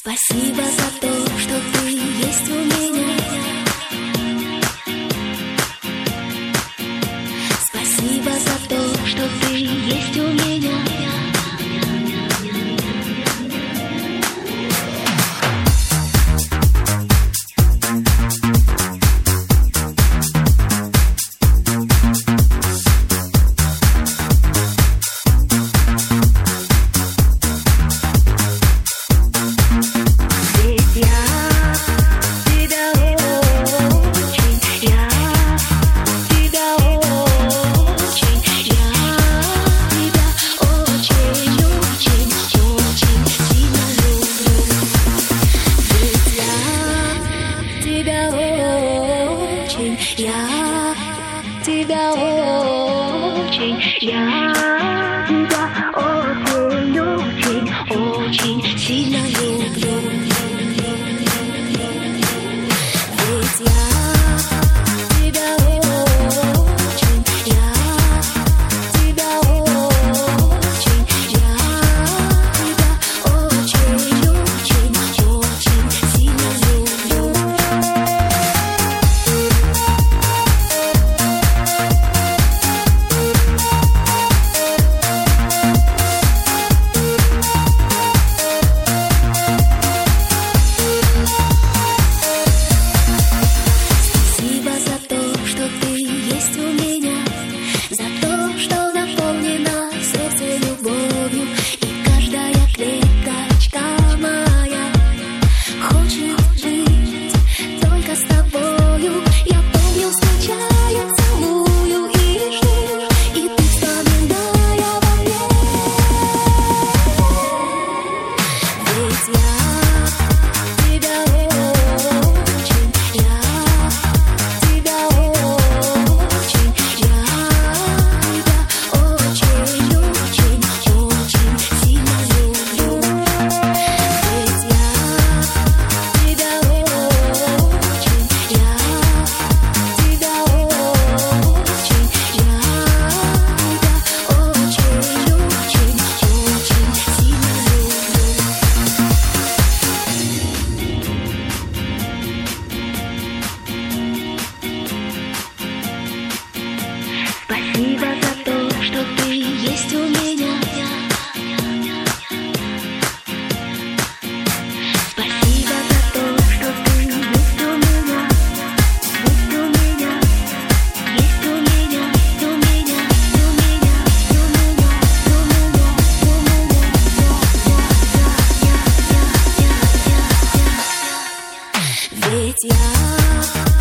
Спасибо за то, что ты есть у меня. Спасибо за то, что ты есть у меня. Очень сильно люблю. Ведь я тебя очень, я тебя очень, я тебя очень, очень, очень сильно люблю. Спасибо за то, что ты есть у меня. Спасибо за то, что ты есть у меня. Есть у меня, есть у меня, у меня, у меня, у меня, у меня, у меня. Ведь я